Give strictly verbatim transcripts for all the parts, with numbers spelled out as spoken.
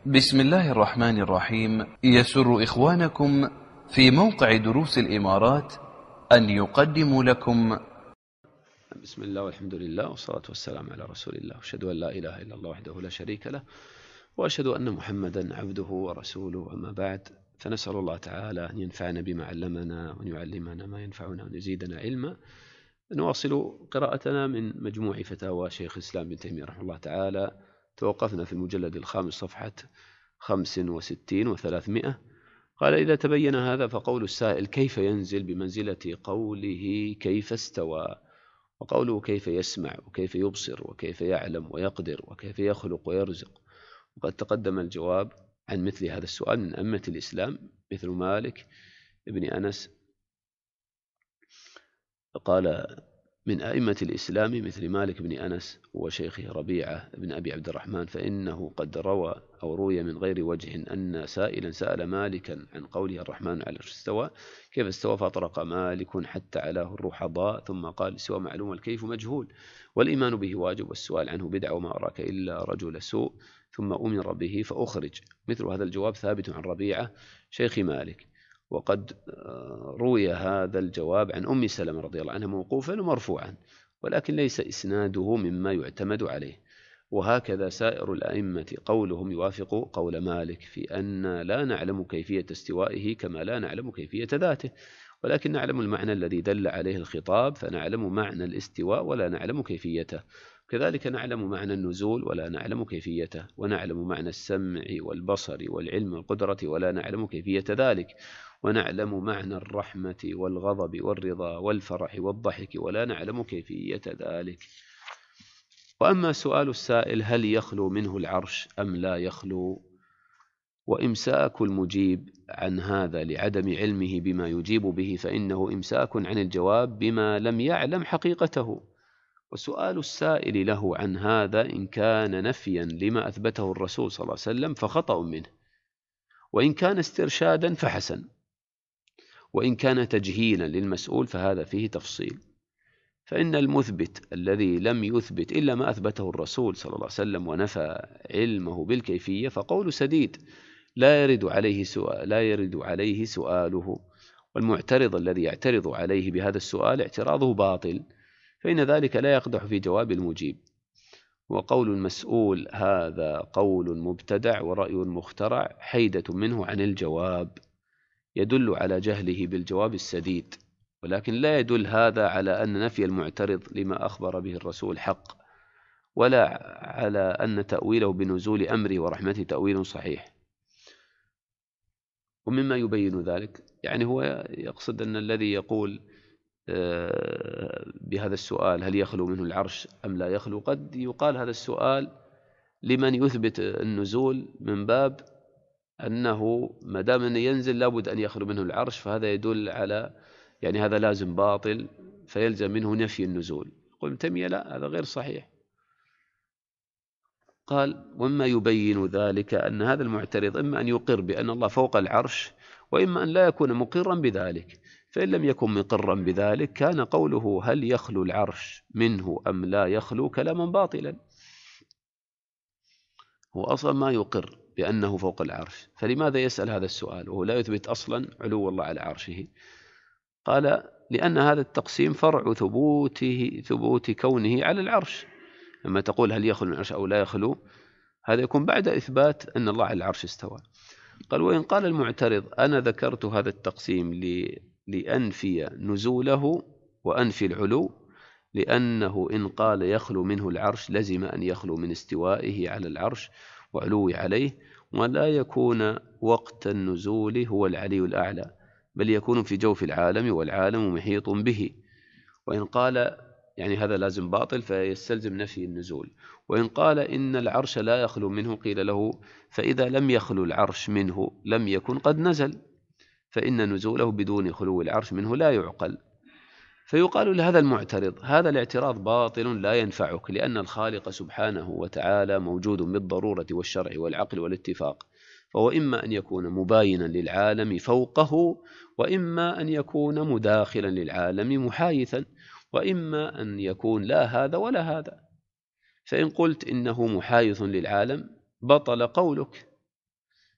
بسم الله الرحمن الرحيم. يسر إخوانكم في موقع دروس الإمارات أن يقدموا لكم. بسم الله والحمد لله والصلاة والسلام على رسول الله، وأشهد أن لا إله إلا الله وحده لا شريك له، وأشهد أن محمدا عبده ورسوله. أما بعد، فنسأل الله تعالى أن ينفعنا بما علمنا وأن يعلمنا ما ينفعنا وأن يزيدنا علما. نواصل قراءتنا من مجموع فتاوى شيخ الإسلام ابن تيمية رحمه الله تعالى. توقفنا في المجلد الخامس صفحة خمس وستين وثلاثمائة. قال: إذا تبين هذا فقول السائل كيف ينزل بمنزلة قوله كيف استوى، وقوله كيف يسمع وكيف يبصر وكيف يعلم ويقدر وكيف يخلق ويرزق. وقد تقدم الجواب عن مثل هذا السؤال من أئمة الإسلام مثل مالك ابن أنس. قال من أئمة الإسلام مثل مالك بن أنس وشيخه ربيعة بن أبي عبد الرحمن، فإنه قد روى أو روي من غير وجه أن سائلا سأل مالكا عن قوله الرحمن على العرش استوى كيف استوى، فأطرق مالك حتى علاه الرحضاء ثم قال: استوى معلوم والكيف مجهول، والإيمان به واجب، والسؤال عنه بدعة، وما أراك إلا رجل سوء، ثم أمر به فأخرج. مثل هذا الجواب ثابت عن ربيعة شيخ مالك. وقد روي هذا الجواب عن أم سلمة رضي الله عنها موقوفا ومرفوعا، ولكن ليس إسناده مما يعتمد عليه. وهكذا سائر الأئمة قولهم يوافق قول مالك في أن لا نعلم كيفية استوائه كما لا نعلم كيفية ذاته، ولكن نعلم المعنى الذي دل عليه الخطاب، فنعلم معنى الاستواء ولا نعلم كيفيته. كذلك نعلم معنى النزول ولا نعلم كيفيته، ونعلم معنى السمع والبصر والعلم والقدرة ولا نعلم كيفية ذلك، ونعلم معنى الرحمة والغضب والرضا والفرح والضحك ولا نعلم كيفية ذلك. وأما سؤال السائل هل يخلو منه العرش أم لا يخلو، وإمساك المجيب عن هذا لعدم علمه بما يجيب به، فإنه إمساك عن الجواب بما لم يعلم حقيقته. وسؤال السائل له عن هذا إن كان نفيا لما أثبته الرسول صلى الله عليه وسلم فخطأ منه، وإن كان استرشادا فحسن، وإن كان تجهيلا للمسؤول فهذا فيه تفصيل. فإن المثبت الذي لم يثبت إلا ما أثبته الرسول صلى الله عليه وسلم ونفى علمه بالكيفية فقول سديد لا يرد عليه سؤال لا يرد عليه سؤاله، والمعترض الذي يعترض عليه بهذا السؤال اعتراضه باطل، فإن ذلك لا يقدح في جواب المجيب. وقول المسؤول هذا قول مبتدع ورأي مخترع حيدة منه عن الجواب، يدل على جهله بالجواب السديد، ولكن لا يدل هذا على أن نفي المعترض لما أخبر به الرسول حق، ولا على أن تأويله بنزول أمره ورحمته تأويل صحيح. ومما يبين ذلك يعني هو يقصد أن الذي يقول بهذا السؤال هل يخلو منه العرش أم لا يخلو، قد يقال هذا السؤال لمن يثبت النزول من باب أنه ما دام أنه ينزل لابد أن يخلو منه العرش، فهذا يدل على يعني هذا لازم باطل فيلزم منه نفي النزول. يقول ابن تيمية لا، هذا غير صحيح. قال: وما يبين ذلك أن هذا المعترض إما أن يقر بأن الله فوق العرش، وإما أن لا يكون مقرا بذلك. فإن لم يكن مقرا بذلك كان قوله هل يخلو العرش منه أم لا يخلو كلاما باطلا، هو أصلا ما يقر بأنه فوق العرش، فلماذا يسأل هذا السؤال وهو لا يثبت أصلا علو الله على عرشه؟ قال: لأن هذا التقسيم فرع ثبوته ثبوت كونه على العرش. لما تقول هل يخلو العرش أو لا يخلو، هذا يكون بعد إثبات أن الله على العرش استوى. قال: وإن قال المعترض أنا ذكرت هذا التقسيم لأنفي نزوله وأنفي العلو، لأنه إن قال يخلو منه العرش لزم أن يخلو من استوائه على العرش وعلوه عليه، ولا يكون وقت النزول هو العلي الأعلى، بل يكون في جوف العالم والعالم محيط به. وإن قال يعني هذا لازم باطل فيستلزم نفي النزول. وإن قال إن العرش لا يخلو منه قيل له فإذا لم يخلو العرش منه لم يكن قد نزل، فإن نزوله بدون خلو العرش منه لا يعقل. فيقال لهذا المعترض هذا الاعتراض باطل لا ينفعك، لأن الخالق سبحانه وتعالى موجود بالضرورة والشرع والعقل والاتفاق، فهو إما أن يكون مباينا للعالم فوقه، وإما أن يكون مداخلا للعالم محايثا، وإما أن يكون لا هذا ولا هذا. فإن قلت إنه محايث للعالم بطل قولك،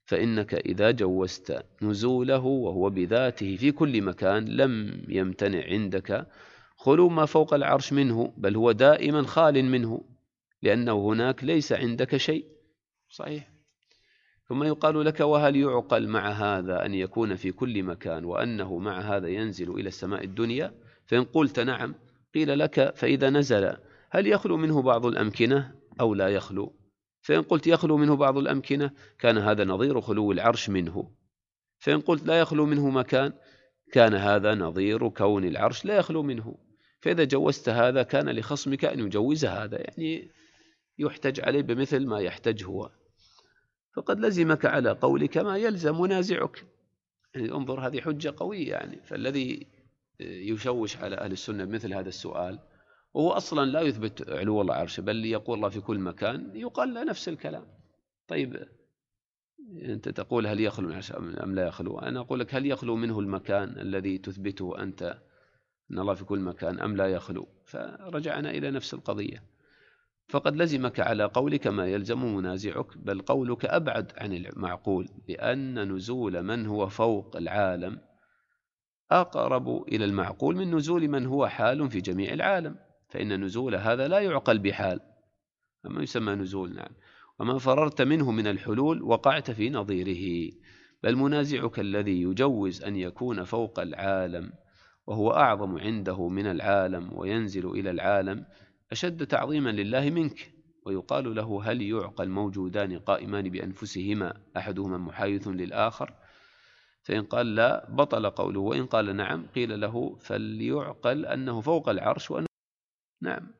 فإنك إذا جوزت نزوله وهو بذاته في كل مكان لم يمتنع عندك خلو ما فوق العرش منه، بل هو دائما خال منه، لأنه هناك ليس عندك شيء. صحيح. ثم يقال لك: وهل يعقل مع هذا أن يكون في كل مكان وأنه مع هذا ينزل إلى السماء الدنيا؟ فإن قلت نعم، قيل لك: فإذا نزل هل يخلو منه بعض الأمكنة أو لا يخلو؟ فإن قلت يخلو منه بعض الأمكنة كان هذا نظير خلو العرش منه، فإن قلت لا يخلو منه مكان كان هذا نظير كون العرش لا يخلو منه. فإذا جوزت هذا كان لخصمك أن يجوز هذا، يعني يحتج عليه بمثل ما يحتج هو، فقد لزمك على قولك ما يلزم منازعك. يعني انظر، هذه حجة قوية. يعني فالذي يشوش على أهل السنة بمثل هذا السؤال وهو أصلا لا يثبت علو الله عرشه، بل يقول الله في كل مكان، يقال له نفس الكلام. طيب أنت تقول هل يخلو من العرش أم لا يخلو؟ أنا أقول لك: هل يخلو منه المكان الذي تثبته أنت أن الله في كل مكان أم لا يخلو؟ فرجعنا إلى نفس القضية. فقد لزمك على قولك ما يلزم منازعك، بل قولك أبعد عن المعقول، لأن نزول من هو فوق العالم أقرب إلى المعقول من نزول من هو حال في جميع العالم، فإن نزول هذا لا يعقل بحال، أما يسمى نزول. نعم. وما فررت منه من الحلول وقعت في نظيره. بل منازعك الذي يجوز أن يكون فوق العالم وهو أعظم عنده من العالم وينزل إلى العالم أشد تعظيما لله منك. ويقال له: هل يعقل موجودان قائمان بأنفسهما أحدهما محايث للآخر؟ فإن قال لا بطل قوله، وإن قال نعم قيل له: فليعقل أنه فوق العرش وأنه نعم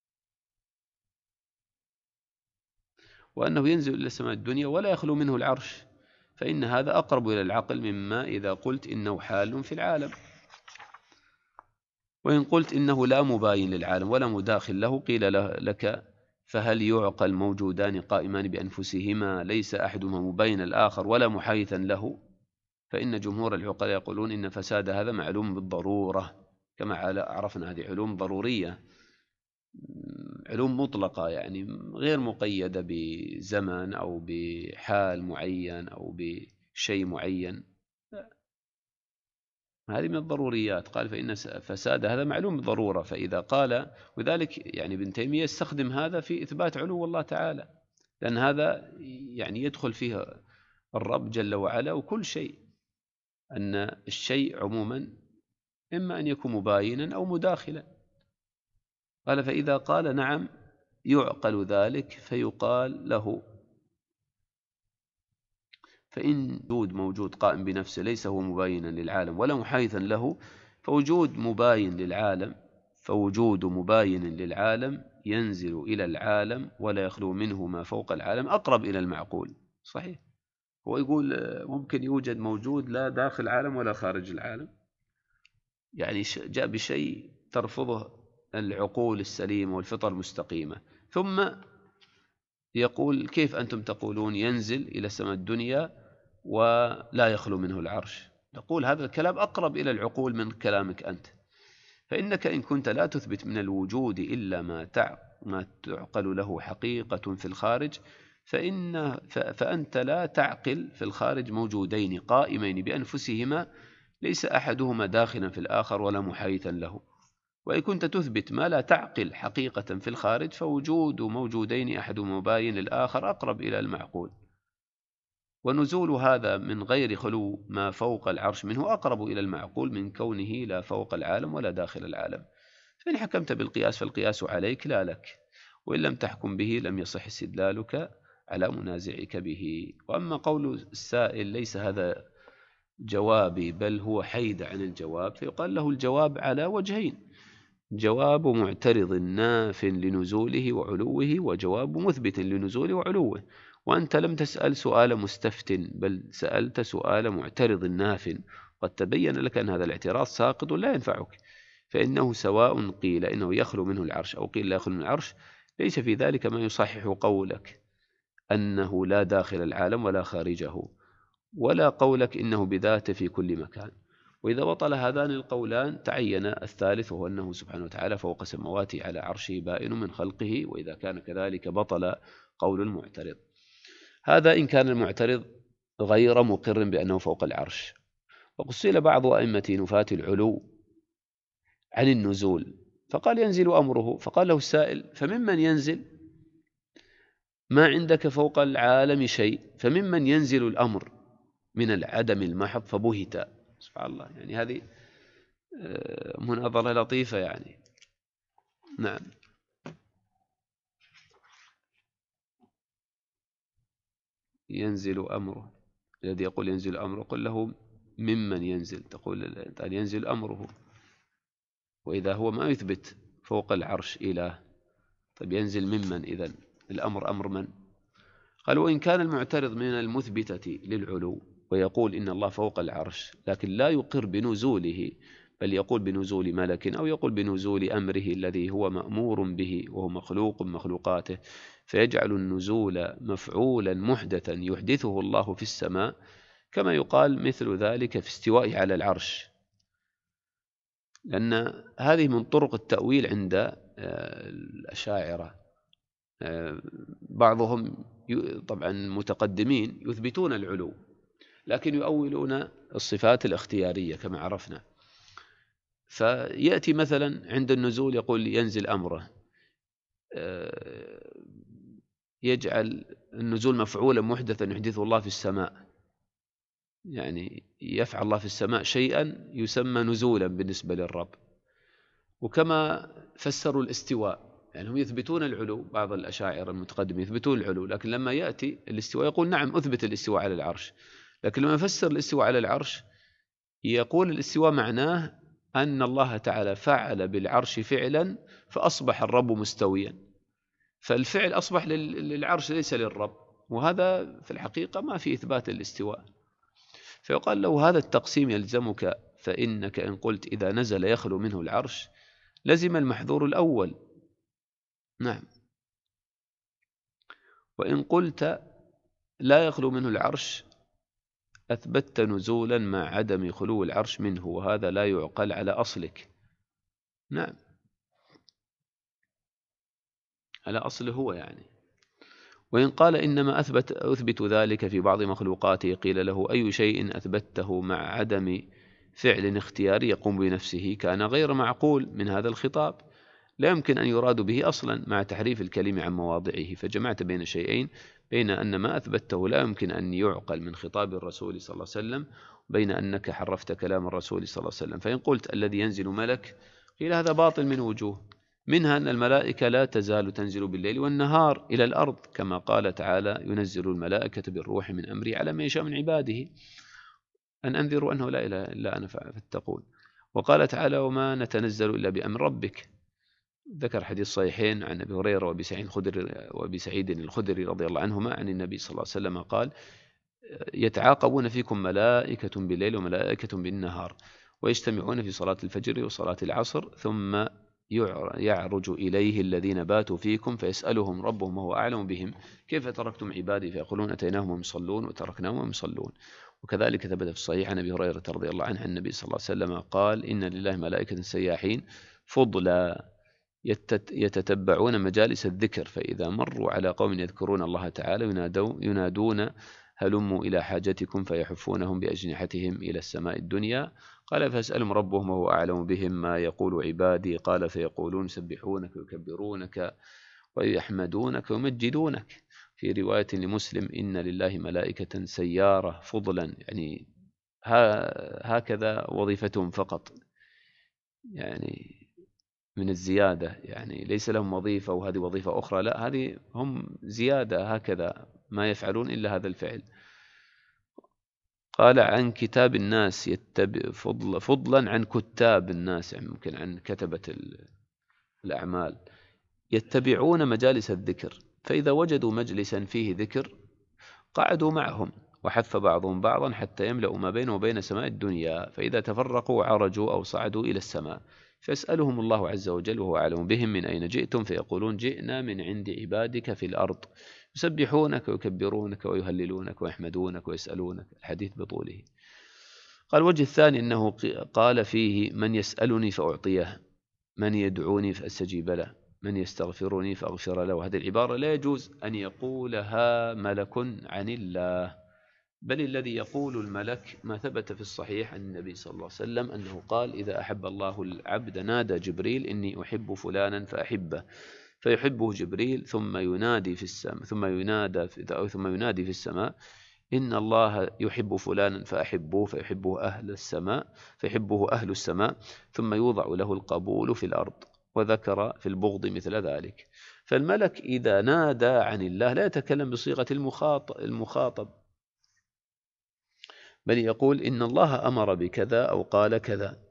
وأنه ينزل إلى السماء الدنيا ولا يخلو منه العرش، فإن هذا أقرب إلى العقل مما إذا قلت إنه حال في العالم. وإن قلت إنه لا مباين للعالم ولا مداخل له قيل لك: فهل يعقل موجودان قائمان بأنفسهما ليس أحدهما مبين الآخر ولا محايثا له؟ فإن جمهور العقلاء يقولون إن فساد هذا معلوم بالضرورة، كما عرفنا هذه علوم ضرورية، علوم مطلقة، يعني غير مقيدة بزمن أو بحال معين أو بشيء معين، هذه من الضروريات. قال: فإن فساد هذا معلوم بالضرورة. فإذا قال، وذلك يعني ابن تيمية يستخدم هذا في إثبات علو الله تعالى، لأن هذا يعني يدخل فيه الرب جل وعلا وكل شيء، أن الشيء عموما إما أن يكون مباينا أو مداخلا. قال: فإذا قال نعم يعقل ذلك فيقال له: فإن وجود موجود قائم بنفسه ليس هو مباينا للعالم ولا محايثا له، فوجود مباين للعالم فوجود مباين للعالم ينزل إلى العالم ولا يخلو منه ما فوق العالم أقرب إلى المعقول. صحيح. هو يقول ممكن يوجد موجود لا داخل العالم ولا خارج العالم، يعني جاء بشيء ترفضه العقول السليمة والفطر المستقيمة، ثم يقول: كيف أنتم تقولون ينزل إلى السماء الدنيا ولا يخلو منه العرش؟ نقول: هذا الكلام أقرب إلى العقول من كلامك أنت، فإنك إن كنت لا تثبت من الوجود إلا ما ما تعقل له حقيقة في الخارج، فإن فأنت لا تعقل في الخارج موجودين قائمين بأنفسهما ليس أحدهما داخلا في الآخر ولا محايثا له. وإن كنت تثبت ما لا تعقل حقيقة في الخارج، فوجود موجودين أحدهما مباين للآخر أقرب إلى المعقول، ونزول هذا من غير خلو ما فوق العرش منه أقرب إلى المعقول من كونه لا فوق العالم ولا داخل العالم. فإن حكمت بالقياس فالقياس عليك لا لك، وإن لم تحكم به لم يصح استدلالك على منازعك به. وأما قول السائل ليس هذا جوابي بل هو حيد عن الجواب، فيقال له: الجواب على وجهين: جواب معترض ناف لنزوله وعلوه، وجواب مثبت لنزوله وعلوه. وأنت لم تسأل سؤال مستفت بل سألت سؤال معترض ناف، قد تبين لك أن هذا الاعتراض ساقط لا ينفعك، فإنه سواء قيل إنه يخلو منه العرش أو قيل لا يخلو منه العرش، ليس في ذلك ما يصحح قولك أنه لا داخل العالم ولا خارجه، ولا قولك إنه بذاته في كل مكان. وإذا بطل هذان القولان تعين الثالث، وهو أنه سبحانه وتعالى فوق سماواته على عرشه بائن من خلقه، وإذا كان كذلك بطل قول المعترض. هذا إن كان المعترض غير مقر بأنه فوق العرش. وقد سئل بعض أئمة نفاة العلو عن النزول فقال ينزل أمره، فقال له السائل فممن ينزل؟ ما عندك فوق العالم شيء، فممن ينزل الأمر من العدم المحض؟ فبهت. سبحان الله، يعني هذه مناظرة لطيفة يعني. نعم. ينزل أمره، الذي يقول ينزل أمره قل له ممن ينزل، تقول ينزل أمره، وإذا هو ما يثبت فوق العرش إله، طيب ينزل ممن إذن؟ الأمر أمر من؟ قال وإن كان المعترض من المثبتة للعلو ويقول إن الله فوق العرش لكن لا يقر بنزوله، بل يقول بنزول ملك أو يقول بنزول أمره الذي هو مأمور به وهو مخلوق مخلوقاته، فيجعل النزول مفعولا محدثا يحدثه الله في السماء، كما يقال مثل ذلك في استوائه على العرش، لأن هذه من طرق التأويل عند الأشاعرة. بعضهم طبعا متقدمين يثبتون العلو لكن يؤولون الصفات الاختيارية كما عرفنا، فيأتي مثلا عند النزول يقول ينزل أمره، يجعل النزول مفعولا محدثا يحدثه الله في السماء، يعني يفعل الله في السماء شيئا يسمى نزولا بالنسبة للرب. وكما فسروا الاستواء، يعني هم يثبتون العلو، بعض الأشاعرة المتقدمين يثبتون العلو، لكن لما يأتي الاستواء يقول نعم أثبت الاستواء على العرش، لكن لما يفسر الاستواء على العرش يقول الاستواء معناه أن الله تعالى فعل بالعرش فعلا فأصبح الرب مستويا، فالفعل أصبح للعرش ليس للرب، وهذا في الحقيقة ما في إثبات الاستواء. فيقال له هذا التقسيم يلزمك، فإنك إن قلت إذا نزل يخلو منه العرش لزم المحذور الأول. نعم. وإن قلت لا يخلو منه العرش أثبتت نزولا مع عدم خلو العرش منه، وهذا لا يعقل على أصلك. نعم، على أصله هو يعني. وإن قال إنما أثبت أثبت ذلك في بعض مخلوقاته قيل له أي شيء أثبته مع عدم فعل اختياري يقوم بنفسه كان غير معقول من هذا الخطاب، لا يمكن أن يراد به أصلا مع تحريف الكلم عن مواضعه، فجمعت بين شيئين، بين أن ما أثبته لا يمكن أن يعقل من خطاب الرسول صلى الله عليه وسلم، وبين أنك حرفت كلام الرسول صلى الله عليه وسلم. فإن قلت الذي ينزل ملك قيل هذا باطل من وجوه، منها أن الملائكة لا تزال تنزل بالليل والنهار إلى الأرض، كما قال تعالى ينزل الملائكة بالروح من أمره على من يشاء من عباده أن أنذروا أنه لا إله إلا أنا فاتقون. وقال تعالى وما نتنزل إلا بأمر ربك. ذكر حديث صحيحين عن أبي هريرة وأبي سعيد الخدري وأبي سعيد الخدري رضي الله عنهما عن النبي صلى الله عليه وسلم قال يتعاقبون فيكم ملائكة بالليل وملائكة بالنهار ويجتمعون في صلاة الفجر وصلاة العصر ثم يعرج إليه الذين باتوا فيكم فيسألهم ربهم وهو أعلم بهم كيف تركتم عبادي فيقولون أتيناهم وهم يصلون وتركناهم وهم يصلون. وكذلك ثبت في الصحيح عن أبي هريرة رضي الله عنه عن النبي صلى الله عليه وسلم قال إن لله ملائكة سياحين فضلا يتتبعون مجالس الذكر فإذا مروا على قوم يذكرون الله تعالى ينادون هلموا إلى حاجتكم فيحفونهم بأجنحتهم إلى السماء الدنيا. قال فاسألهم ربهم وهو أعلم بهم ما يقول عبادي قال فيقولون يسبحونك ويكبرونك ويحمدونك ويمجدونك. في رواية لمسلم إن لله ملائكة سيارة فضلا، يعني هكذا وظيفتهم فقط، يعني من الزيادة، يعني ليس لهم وظيفة وهذه وظيفة أخرى، لا هذه هم زيادة هكذا ما يفعلون إلا هذا الفعل. قال عن كتاب الناس يتبع فضل فضلا عن كتاب الناس، يعني ممكن عن كتبة الأعمال يتبعون مجالس الذكر فإذا وجدوا مجلسا فيه ذكر قعدوا معهم وحث بعضهم بعضا حتى يملأوا ما بينه وبين سماء الدنيا فإذا تفرقوا عرجوا أو صعدوا إلى السماء فيسألهم الله عز وجل وهو أعلم بهم من أين جئتم فيقولون جئنا من عند عبادك في الأرض يسبحونك ويكبرونك ويهللونك ويحمدونك ويسألونك. الحديث بطوله. قال الوجه الثاني أنه قال فيه من يسألني فأعطيه، من يدعوني فأستجيب له، من يستغفرني فأغفر له. هذه العبارة لا يجوز أن يقولها ملك عن الله، بل الذي يقول الملك ما ثبت في الصحيح عن النبي صلى الله عليه وسلم أنه قال: إذا أحب الله العبد نادى جبريل إني أحب فلانا فأحبه، فيحبه جبريل ثم ينادي في السماء ثم ينادى في أو ثم ينادي في السماء إن الله يحب فلانا فأحبوه، فيحبه أهل السماء فيحبه أهل السماء ثم يوضع له القبول في الأرض. وذكر في البغض مثل ذلك. فالملك إذا نادى عن الله لا يتكلم بصيغة المخاطب، بل يقول إن الله أمر بكذا أو قال كذا.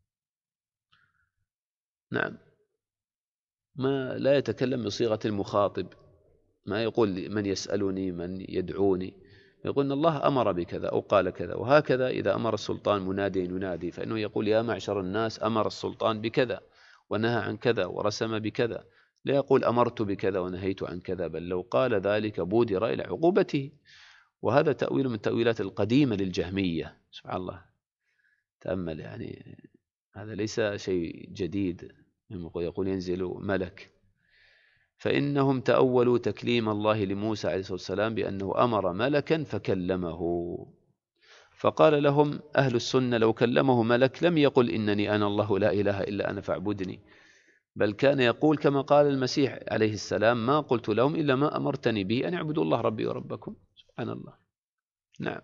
نعم، ما لا يتكلم بصيغة المخاطب، ما يقول من يسألني من يدعوني، يقول إن الله أمر بكذا أو قال كذا. وهكذا إذا أمر السلطان مناديا ينادي فإنه يقول: يا معشر الناس، أمر السلطان بكذا ونهى عن كذا ورسم بكذا. لا يقول أمرت بكذا ونهيت عن كذا، بل لو قال ذلك بودر إلى عقوبته. وهذا تأويل من التأويلات القديمة للجهمية. سبحان الله، تأمل، يعني هذا ليس شيء جديد. يقول ينزل ملك، فإنهم تأولوا تكليم الله لموسى عليه الصلاة والسلام بأنه أمر ملكا فكلمه، فقال لهم أهل السنة: لو كلمه ملك لم يقل إنني أنا الله لا إله إلا أنا فاعبدني، بل كان يقول كما قال المسيح عليه السلام: ما قلت لهم إلا ما أمرتني به، أن اعبدوا الله ربي وربكم. سبحان الله. نعم.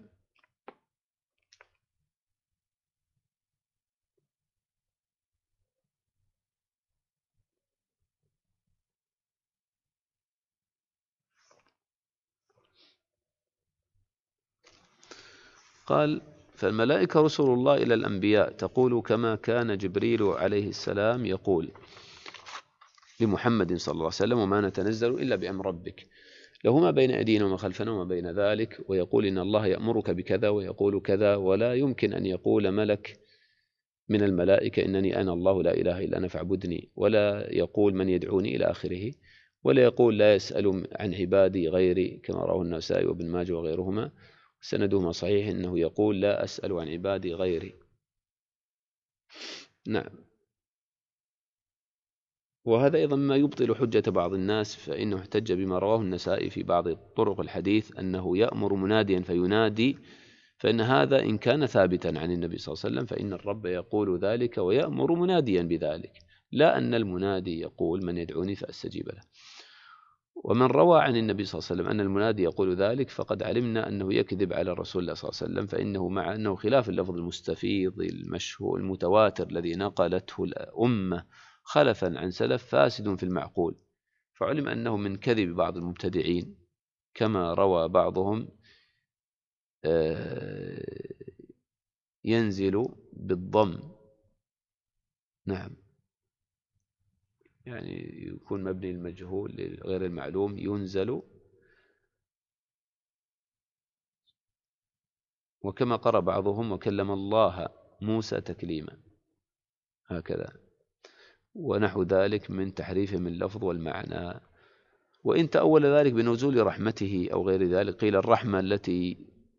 قال: فالملائكة رسل الله إلى الأنبياء، تقول كما كان جبريل عليه السلام يقول لمحمد صلى الله عليه وسلم: وما نتنزل إلا بأمر ربك، له ما بين أيدينا وما خلفنا وما بين ذلك. ويقول إن الله يأمرك بكذا ويقول كذا. ولا يمكن أن يقول ملك من الملائكة إنني أنا الله لا إله إلا أنا فاعبدني، ولا يقول من يدعوني إلى آخره. ولا يقول لا يسأل عن عبادي غيري كما رواه النسائي وابن ماجه وغيرهما، سندهما صحيح إنه يقول لا أسأل عن عبادي غيري. نعم. وهذا أيضا ما يبطل حجة بعض الناس، فإنه احتج بما رواه النسائي في بعض طرق الحديث أنه يأمر مناديا فينادي، فإن هذا إن كان ثابتا عن النبي صلى الله عليه وسلم فإن الرب يقول ذلك ويأمر مناديا بذلك، لا أن المنادي يقول من يدعوني فأستجيب له. ومن روى عن النبي صلى الله عليه وسلم أن المنادي يقول ذلك فقد علمنا أنه يكذب على الرسول صلى الله عليه وسلم، فإنه مع أنه خلاف اللفظ المستفيض المشهور المتواتر الذي نقلته الأمة خلفا عن سلف فاسد في المعقول، فعلم أنه من كذب بعض المبتدعين، كما روى بعضهم ينزل بالضم. نعم، يعني يكون مبني المجهول غير المعلوم، ينزل. وكما قرأ بعضهم وكلم الله موسى تكليما، هكذا، ونحو ذلك من تحريف من اللفظ والمعنى. وإن تأول ذلك بنزول رحمته أو غير ذلك، قيل الرحمة التي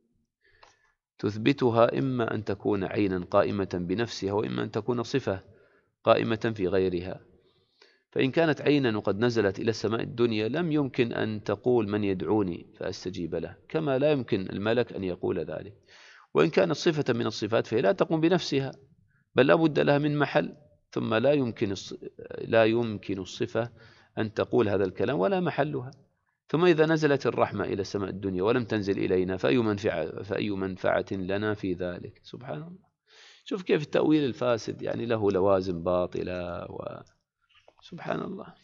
تثبتها إما أن تكون عينا قائمة بنفسها، وإما أن تكون صفة قائمة في غيرها. فإن كانت عينا وقد نزلت إلى السماء الدنيا لم يمكن أن تقول من يدعوني فأستجيب له، كما لا يمكن الملك أن يقول ذلك. وإن كانت صفة من الصفات فهي لا تقوم بنفسها، بل لا بد لها من محل، ثم لا يمكن لا يمكن الصفة أن تقول هذا الكلام ولا محلها. ثم إذا نزلت الرحمة إلى السماء الدنيا ولم تنزل إلينا فأي منفعة, فأي منفعة لنا في ذلك؟ سبحان الله. شوف كيف التأويل الفاسد يعني له لوازم باطلة، وسبحان الله.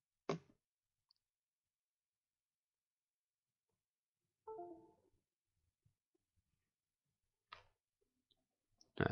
نعم.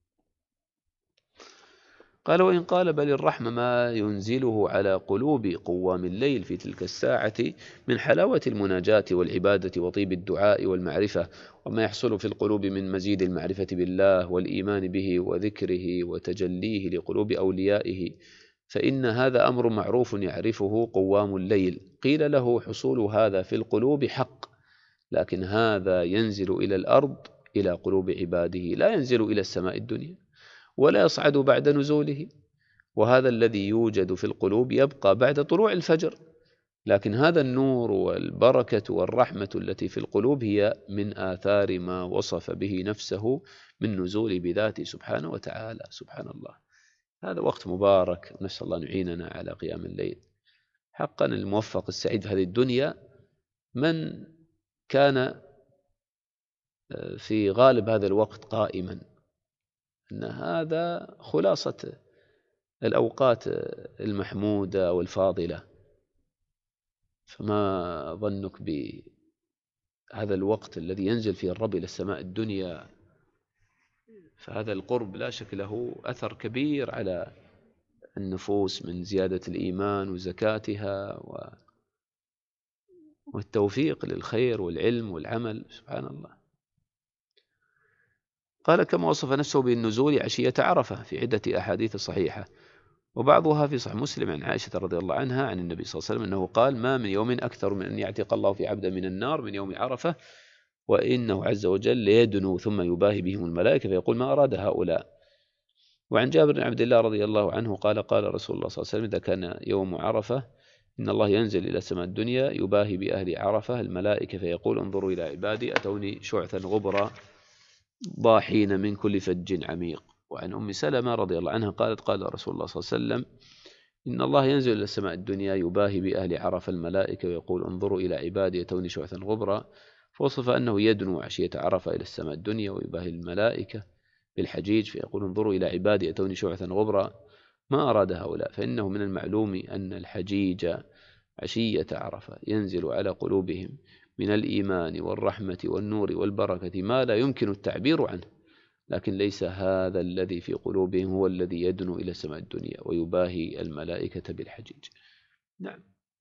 قال: وإن قال بل الرحمة ما ينزله على قلوب قوام الليل في تلك الساعة من حلاوة المناجاة والعبادة وطيب الدعاء والمعرفة، وما يحصل في القلوب من مزيد المعرفة بالله والإيمان به وذكره وتجليه لقلوب أوليائه، فإن هذا أمر معروف يعرفه قوام الليل. قيل له: حصول هذا في القلوب حق، لكن هذا ينزل إلى الأرض إلى قلوب عباده، لا ينزل إلى السماء الدنيا ولا يصعد بعد نزوله. وهذا الذي يوجد في القلوب يبقى بعد طلوع الفجر، لكن هذا النور والبركة والرحمة التي في القلوب هي من آثار ما وصف به نفسه من نزول بذاته سبحانه وتعالى. سبحان الله، هذا وقت مبارك، نسأل الله أن يعيننا على قيام الليل. حقا الموفق السعيد في هذه الدنيا من كان في غالب هذا الوقت قائما، أن هذا خلاصة الأوقات المحمودة والفاضلة. فما ظنك بهذا الوقت الذي ينزل فيه الرب إلى السماء الدنيا؟ فهذا القرب لا شك له أثر كبير على النفوس من زيادة الإيمان وزكاتها والتوفيق للخير والعلم والعمل. سبحان الله. قال كما وصف نفسه بالنزول عشية عرفة في عدة أحاديث صحيحة، وبعضها في صحيح مسلم عن عائشة رضي الله عنها عن النبي صلى الله عليه وسلم أنه قال: ما من يوم أكثر من أن يعتق الله في عبد من النار من يوم عرفة، وإنه عز وجل ليدنو ثم يباهي بهم الملائكة فيقول: ما أراد هؤلاء. وعن جابر بن عبد الله رضي الله عنه قال: قال رسول الله صلى الله عليه وسلم: إذا كان يوم عرفة إن الله ينزل إلى سماء الدنيا يباهي بأهل عرفة الملائكة فيقول: انظروا إلى عبادي أتوني شعثا غبرا ضاحين من كل فج عميق. وعن أم سلمة رضي الله عنها قالت: قال رسول الله صلى الله عليه وسلم: إن الله ينزل إلى السماء الدنيا يباهي بأهل عرفة الملائكة ويقول: انظروا إلى عبادي أتوني شعثا غبرا. فوصف أنه يدنو عشية عرفة إلى السماء الدنيا ويباهي الملائكة بالحجيج فيقول: انظروا إلى عبادي أتوني شعثا غبرا. ما أراد هؤلاء، فإنه من المعلوم أن الحجيج عشية عرفة ينزل على قلوبهم من الإيمان والرحمة والنور والبركة ما لا يمكن التعبير عنه، لكن ليس هذا الذي في قلوبهم هو الذي يدنو إلى سماء الدنيا ويباهي الملائكة بالحجيج. نعم.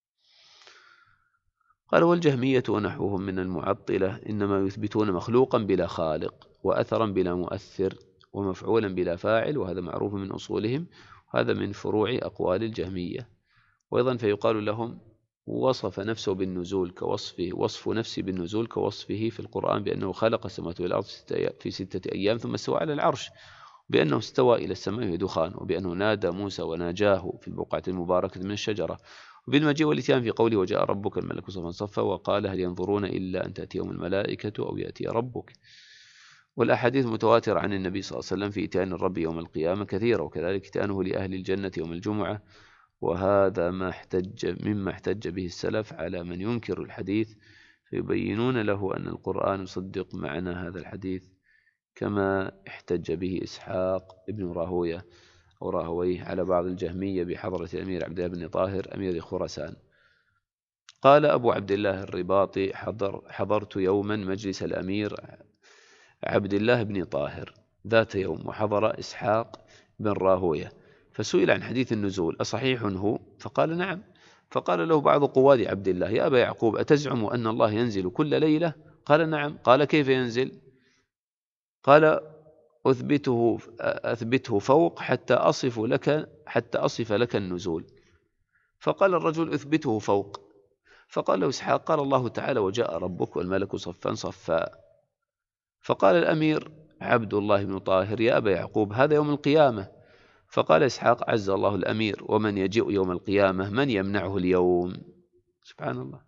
قال: والجهمية ونحوهم من المعطلة إنما يثبتون مخلوقا بلا خالق وأثرا بلا مؤثر ومفعولا بلا فاعل، وهذا معروف من أصولهم، وهذا من فروع أقوال الجهمية. وأيضا فيقال لهم: وصف نفسه بالنزول كوصفه وصف نفسه بالنزول كوصفه في القرآن بأنه خلق السماوات والأرض في ستة أيام ثم استوى على العرش، بأنه استوى إلى السماء بدخان، وبأنه نادى موسى وناجاه في البقعة المباركة من الشجرة، وبالمجيء والإتيان في قوله: وجاء ربك الملك صفا صفا، وقال: هل ينظرون إلا أن تأتيهم الملائكة أو يأتي ربك. والأحاديث المتواترة عن النبي صلى الله عليه وسلم في إتيان الرب يوم القيامة كثيرة، وكذلك إتيانه لأهل الجنة يوم الجمعة. وهذا ما احتج مما احتج به السلف على من ينكر الحديث، فيبينون له أن القرآن يصدق معنى هذا الحديث، كما احتج به إسحاق ابن راهوية أو راهويه على بعض الجهمية بحضرة الأمير عبد الله بن طاهر أمير خراسان. قال أبو عبد الله الرباطي: حضر حضرت يوما مجلس الأمير عبد الله بن طاهر ذات يوم، وحضر إسحاق بن راهوية، فسئل عن حديث النزول أصحيح هو؟ فقال: نعم. فقال له بعض قواد عبد الله: يا أبا يعقوب، أتزعم أن الله ينزل كل ليلة؟ قال: نعم. قال: كيف ينزل؟ قال: أثبته أثبته فوق حتى أصف لك حتى أصف لك النزول. فقال الرجل: أثبته فوق. فقال له إسحاق: قال الله تعالى: وجاء ربك والملك صفا صفا. فقال الأمير عبد الله بن طاهر: يا أبا يعقوب، هذا يوم القيامة. فقال إسحاق: عز الله الأمير، ومن يجيء يوم القيامة من يمنعه اليوم؟ سبحان الله.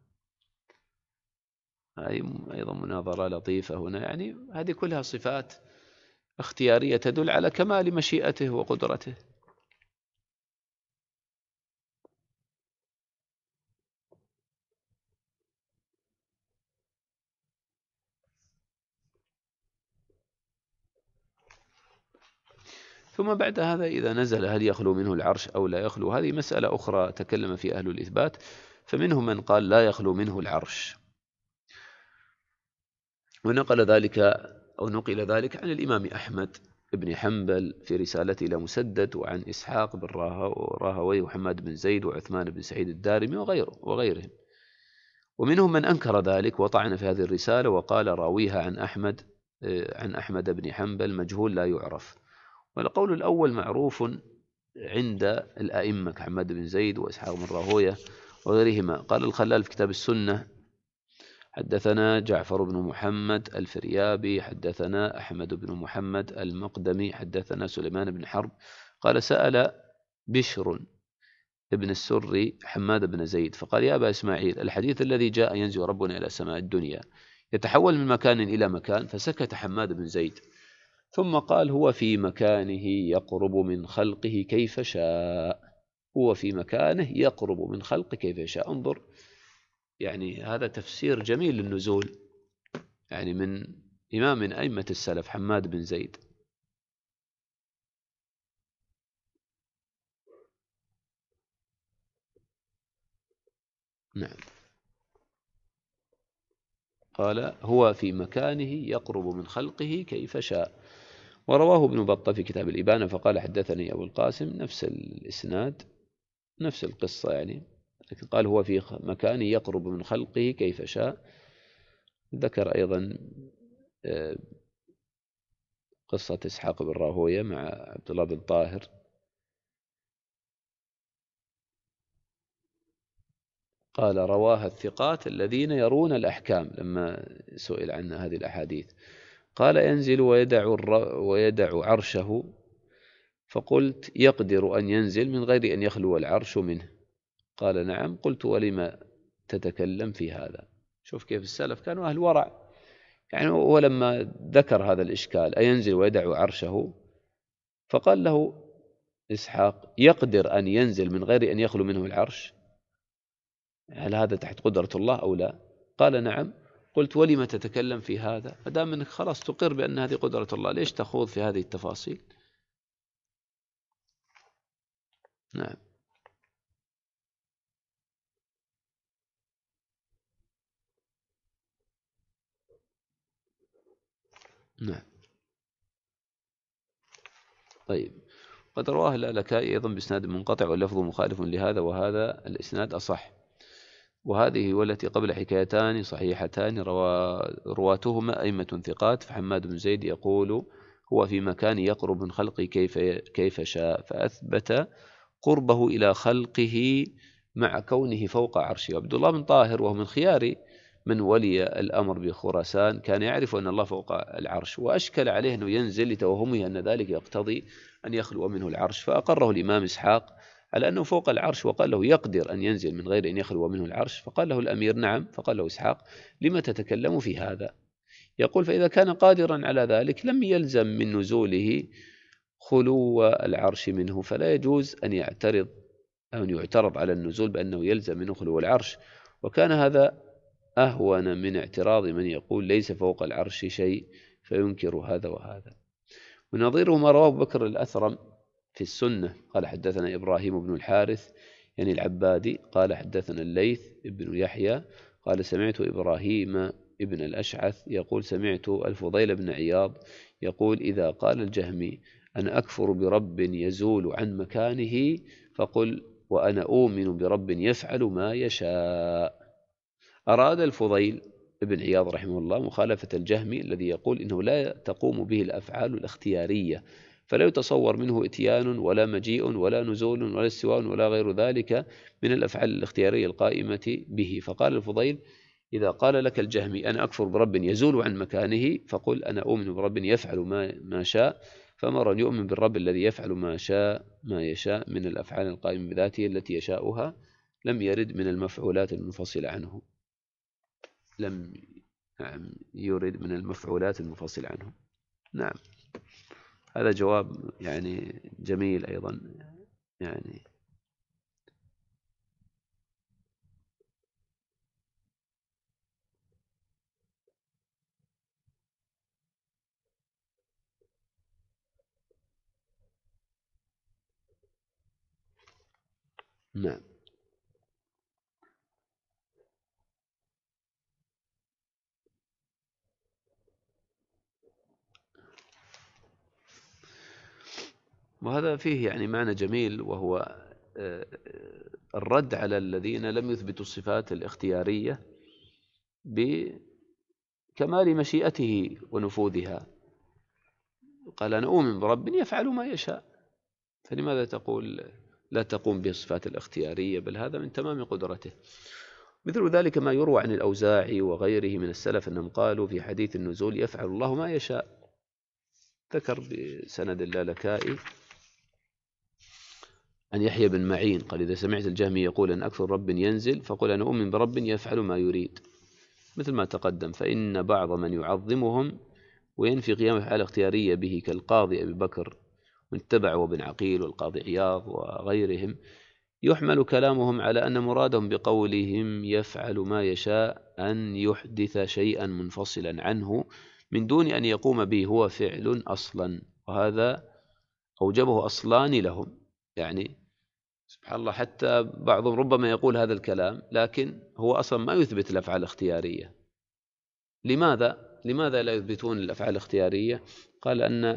أيضا مناظرة لطيفة هنا، يعني هذه كلها صفات اختيارية تدل على كمال مشيئته وقدرته. ثم بعد هذا إذا نزل هل يخلو منه العرش أو لا يخلو؟ هذه مسألة أخرى تكلم فيها أهل الإثبات، فمنهم من قال لا يخلو منه العرش، ونقل ذلك أو نقل ذلك عن الإمام أحمد بن حنبل في رسالته إلى مسدد، وعن إسحاق بن راهوي وحماد بن زيد وعثمان بن سعيد الدارمي وغيره وغيرهم. ومنهم من أنكر ذلك وطعن في هذه الرسالة وقال راويها عن أحمد عن أحمد بن حنبل مجهول لا يعرف. والقول الأول معروف عند الأئمة كحماد بن زيد وإسحاق بن راهوية وغيرهما. قال الخلال في كتاب السنة: حدثنا جعفر بن محمد الفريابي حدثنا أحمد بن محمد المقدمي حدثنا سليمان بن حرب قال: سأل بشر ابن السري حماد بن زيد فقال: يا أبا إسماعيل، الحديث الذي جاء ينزل ربنا إلى سماء الدنيا يتحول من مكان إلى مكان، فسكت حماد بن زيد، ثم قال: هو في مكانه يقرب من خلقه كيف شاء. هو في مكانه يقرب من خلقه كيف يشاء. انظر، يعني هذا تفسير جميل للنزول، يعني من إمام من أئمة السلف حماد بن زيد. نعم، قال: هو في مكانه يقرب من خلقه كيف شاء. ورواه ابن بطة في كتاب الإبانة فقال: حدثني أبو القاسم، نفس الإسناد نفس القصة يعني، لكن قال: هو في مكانه يقرب من خلقه كيف شاء. ذكر أيضا قصة إسحاق بن راهوية مع عبد الله بن طاهر. قال: رواها الثقات الذين يرون الأحكام، لما سئل عن هذه الأحاديث قال: ينزل ويدع, ويدع عرشه، فقلت: يقدر أن ينزل من غير أن يخلو العرش منه؟ قال: نعم. قلت: ولما تتكلم في هذا؟ شوف كيف السلف كانوا أهل ورع، يعني ولما ذكر هذا الإشكال أينزل ويدع عرشه، فقال له إسحاق: يقدر أن ينزل من غير أن يخلو منه العرش؟ هل هذا تحت قدرة الله أو لا؟ قال: نعم. قلت: ولم تتكلم في هذا؟ ما دام أنك خلاص تقر بأن هذه قدرة الله، ليش تخوض في هذه التفاصيل؟ نعم. نعم. طيب، قد رواه اللالكائي أيضا بإسناد منقطع واللفظ مخالف لهذا، وهذا الإسناد أصح. وهذه والتي قبل حكايتان صحيحتان رواتهما أئمة ثقات، فحماد بن زيد يقول: هو في مكان يقرب من خلقه كيف كيف شاء، فأثبت قربه إلى خلقه مع كونه فوق عرشه. عبد الله بن طاهر وهو من خيار من ولي الأمر بخراسان كان يعرف أن الله فوق العرش، وأشكل عليه أنه ينزل لتوهمه أن ذلك يقتضي أن يخلو منه العرش، فأقره الإمام إسحاق على أنه فوق العرش، وقال له: يقدر أن ينزل من غير أن يخلو منه العرش. فقال له الأمير: نعم. فقال له إسحاق: لما تتكلم في هذا؟ يقول: فإذا كان قادرا على ذلك لم يلزم من نزوله خلو العرش منه، فلا يجوز أن يعترض أو أن يعترض على النزول بأنه يلزم منه خلو العرش. وكان هذا أهون من اعتراض من يقول ليس فوق العرش شيء فينكر هذا وهذا. ونظيره ما رواه بكر الأثرم في السنة قال: حدثنا إبراهيم بن الحارث يعني العبادي قال: حدثنا الليث بن يحيى قال: سمعت إبراهيم ابن الأشعث يقول: سمعت الفضيل بن عياض يقول: إذا قال الجهمي: أنا أكفر برب يزول عن مكانه، فقل: وأنا أؤمن برب يفعل ما يشاء. أراد الفضيل ابن عياض رحمه الله مخالفة الجهمي الذي يقول إنه لا تقوم به الأفعال الاختيارية، فلا يتصور منه إتيان ولا مجيء ولا نزول ولا استواء ولا غير ذلك من الأفعال الاختيارية القائمة به. فقال الفضيل: إذا قال لك الجهمي: أنا أكفر برب يزول عن مكانه، فقل: أنا أؤمن برب يفعل ما ما شاء. فمن يؤمن بالرب الذي يفعل ما شاء ما يشاء من الأفعال القائمة بذاته التي يشاؤها لم يرد من المفعولات المنفصلة عنه لم يرد من المفعولات المنفصلة عنه. نعم، هذا جواب يعني جميل أيضا يعني. نعم. وهذا فيه يعني معنى جميل، وهو الرد على الذين لم يثبتوا الصفات الاختيارية بكمال مشيئته ونفوذها. قال: أنا أؤمن برب يفعل ما يشاء، فلماذا تقول لا تقوم بالصفات الاختيارية؟ بل هذا من تمام قدرته. مثل ذلك ما يروى عن الأوزاعي وغيره من السلف أنهم قالوا في حديث النزول: يفعل الله ما يشاء. ذكر بسند اللالكائي عن يحيى بن معين قال: إذا سمعت الجهمي يقول أن أكثر رب ينزل فقل أنا أؤمن برب يفعل ما يريد، مثل ما تقدم. فإن بعض من يعظمهم وينفي قيام الأفعال الاختيارية به كالقاضي أبي بكر واتبع وابن عقيل والقاضي عياض وغيرهم يحمل كلامهم على أن مرادهم بقولهم يفعل ما يشاء أن يحدث شيئا منفصلا عنه من دون أن يقوم به هو فعل أصلا، وهذا أوجبه أصلان لهم. يعني سبحان الله، حتى بعضهم ربما يقول هذا الكلام لكن هو أصلا ما يثبت الأفعال الاختيارية. لماذا؟ لماذا لا يثبتون الأفعال الاختيارية؟ قال أن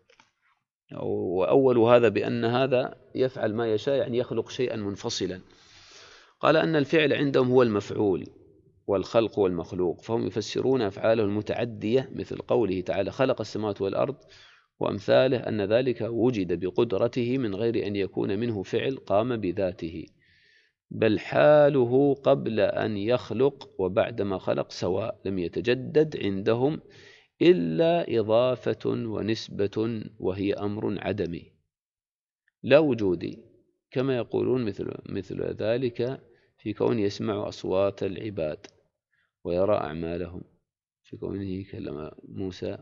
وأول هذا بأن هذا يفعل ما يشاء يعني يخلق شيئا منفصلا. قال أن الفعل عندهم هو المفعول والخلق هو المخلوق، فهم يفسرون أفعاله المتعدية مثل قوله تعالى خلق السماوات والأرض وأمثاله أن ذلك وجد بقدرته من غير أن يكون منه فعل قام بذاته، بل حاله قبل أن يخلق وبعدما خلق سواء، لم يتجدد عندهم إلا إضافة ونسبة وهي أمر عدمي لا وجودي، كما يقولون مثل, مثل ذلك في كون يسمع أصوات العباد ويرى أعمالهم، في كونه كلم موسى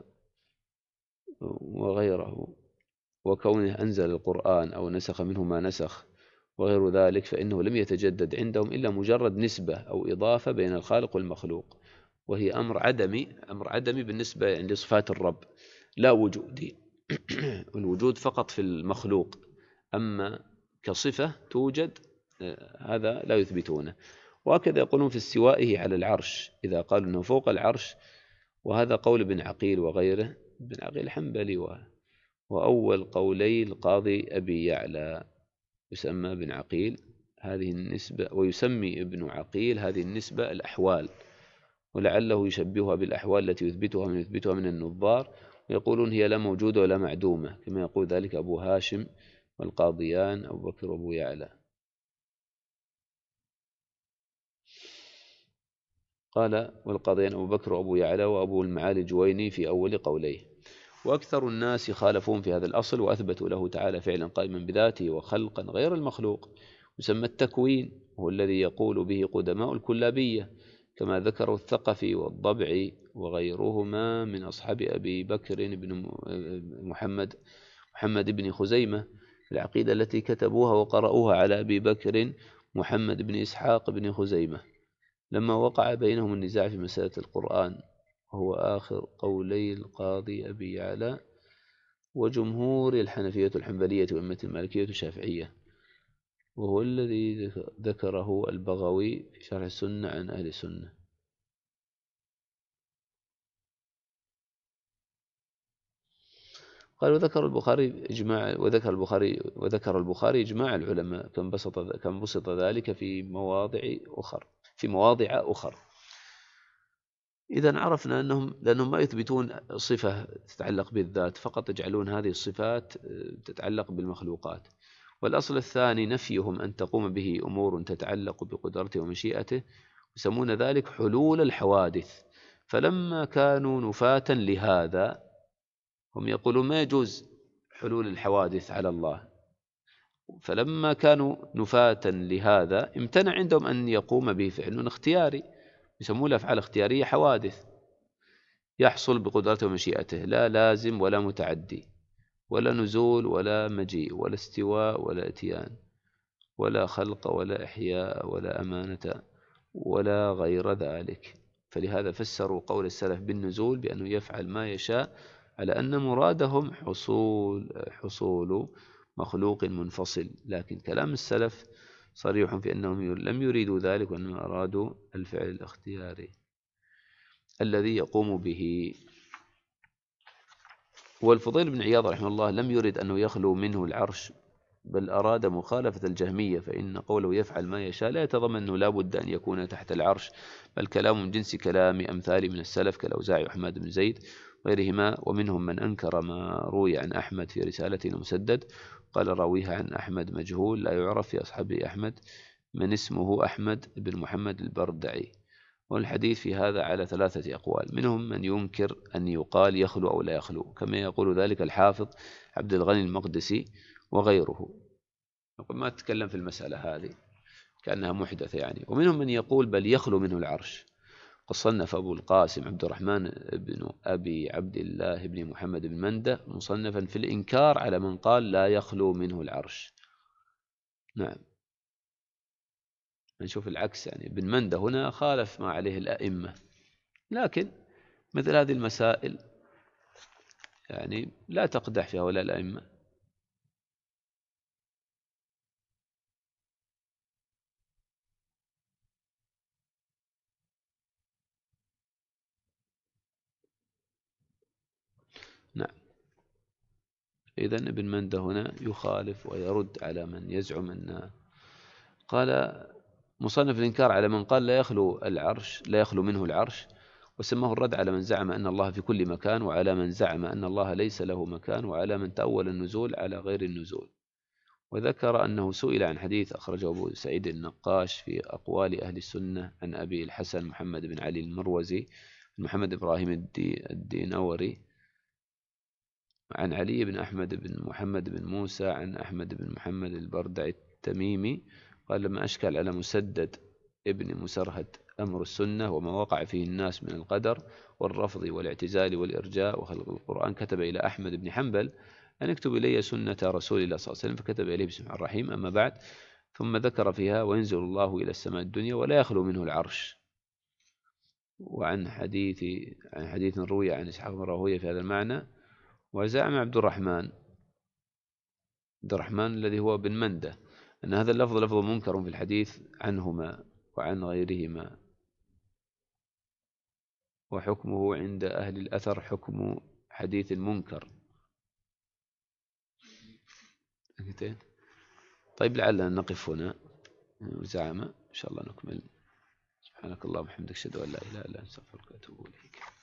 وغيره، وكونه أنزل القرآن أو نسخ منه ما نسخ وغير ذلك، فإنه لم يتجدد عندهم إلا مجرد نسبة أو إضافة بين الخالق والمخلوق، وهي أمر عدمي أمر عدمي بالنسبة يعني لصفات الرب لا وجودي. الوجود فقط في المخلوق، أما كصفة توجد هذا لا يثبتونه. وهكذا يقولون في استوائه على العرش إذا قالوا أنه فوق العرش، وهذا قول ابن عقيل وغيره، ابن عقيل حنبلي، وأول قولي القاضي أبي يعلى يسمى ابن عقيل هذه النسبة، ويسمي ابن عقيل هذه النسبة الأحوال، ولعله يشبهها بالأحوال التي يثبتها من يثبتها من النظار، ويقولون هي لا موجودة ولا معدومة كما يقول ذلك أبو هاشم والقاضيان أبو بكر وأبو يعلى. قال والقاضيان أبو بكر وأبو يعلى وأبو المعالي الجويني في أول قوليه. وأكثر الناس خالفون في هذا الأصل وأثبتوا له تعالى فعلا قائما بذاته وخلقا غير المخلوق يسمى التكوين، هو الذي يقول به قدماء الكلابية كما ذكره الثقفي والضبعي وغيرهما من أصحاب أبي بكر بن محمد محمد بن خزيمة العقيدة التي كتبوها وقرأوها على أبي بكر محمد بن إسحاق بن خزيمة لما وقع بينهم النزاع في مسألة القرآن، وهو آخر قولي القاضي أبي يعلى وجمهور الحنفية الحنبلية وأئمة المالكية الشافعية، وهو الذي ذكره البغوي في شرح السنة عن أهل السنة. قال وذكر البخاري إجماع وذكر البخاري وذكر البخاري إجماع العلماء كم بسط كم بسط ذلك في مواضع أخر في مواضع أخر. إذا عرفنا أنهم لأنهم ما يثبتون صفة تتعلق بالذات، فقط يجعلون هذه الصفات تتعلق بالمخلوقات. والأصل الثاني نفيهم أن تقوم به أمور تتعلق بقدرته ومشيئته، يسمون ذلك حلول الحوادث. فلما كانوا نفاة لهذا هم يقولون ما يجوز حلول الحوادث على الله، فلما كانوا نفاة لهذا امتنع عندهم أن يقوم به فعل اختياري، يسمونه أفعال اختيارية حوادث يحصل بقدرته ومشيئته، لا لازم ولا متعدي ولا نزول ولا مجيء ولا استواء ولا اتيان ولا خلق ولا إحياء ولا أمانة ولا غير ذلك. فلهذا فسروا قول السلف بالنزول بأنه يفعل ما يشاء على أن مرادهم حصول حصول مخلوق منفصل، لكن كلام السلف صريح في أنهم لم يريدوا ذلك وأنهم أرادوا الفعل الاختياري الذي يقوم به. والفضيل بن عياض رحمه الله لم يرد أنه يخلو منه العرش، بل أراد مخالفة الجهمية، فإن قوله يفعل ما يشاء لا يتضمن أنه لا بد أن يكون تحت العرش، بل كلام من جنس كلام أمثال من السلف كالأوزاعي وحماد بن زيد وغيرهما. ومنهم من أنكر ما روي عن أحمد في رسالة مسدد، قال راويها عن أحمد مجهول لا يعرف في أصحاب أحمد من اسمه أحمد بن محمد البردعي. والحديث في هذا على ثلاثة أقوال، منهم من ينكر أن يقال يخلو أو لا يخلو كما يقول ذلك الحافظ عبد الغني المقدسي وغيره، نقول ما تتكلم في المسألة هذه كأنها محدثة يعني. ومنهم من يقول بل يخلو منه العرش. قد صنف أبو القاسم عبد الرحمن بن أبي عبد الله بن محمد بن مندة مصنفا في الإنكار على من قال لا يخلو منه العرش. نعم، نشوف العكس يعني، بن مندة هنا خالف ما عليه الأئمة، لكن مثل هذه المسائل يعني لا تقدح فيها ولا الأئمة. نعم، إذن ابن مندة هنا يخالف ويرد على من يزعم أن قال مصنف الإنكار على من قال لا يخلو العرش لا يخلو منه العرش، وسماه الرد على من زعم أن الله في كل مكان، وعلى من زعم أن الله ليس له مكان، وعلى من تأول النزول على غير النزول. وذكر أنه سئل عن حديث أخرجه أبو سعيد النقاش في أقوال أهل السنة عن أبي الحسن محمد بن علي المروزي محمد إبراهيم الدينوري عن علي بن أحمد بن محمد بن موسى عن أحمد بن محمد البردع التميمي قال لما أشكل على مسدد ابن مسرهد أمر السنة وما وقع فيه الناس من القدر والرفض والاعتزال والإرجاء وخلق القرآن، كتب إلى أحمد بن حنبل أن اكتب إلي سنة رسول الله صلى الله عليه وسلم، فكتب إليه بسم الله الرحيم. أما بعد، ثم ذكر فيها وينزل الله إلى السماء الدنيا ولا يخلو منه العرش. وعن حديث عن حديث روي عن إسحاق بن راهويه في هذا المعنى. وزعم عبد الرحمن عبد الرحمن الذي هو بن مندة أن هذا اللفظ لفظ منكر في الحديث عنهما وعن غيرهما، وحكمه عند أهل الأثر حكم حديث المنكر. طيب لعلنا نقف هنا. زعم إن شاء الله نكمل. سبحانك اللهم وبحمدك أشهد أن لا إله إلا أنت أستغفرك وأتوب إليك.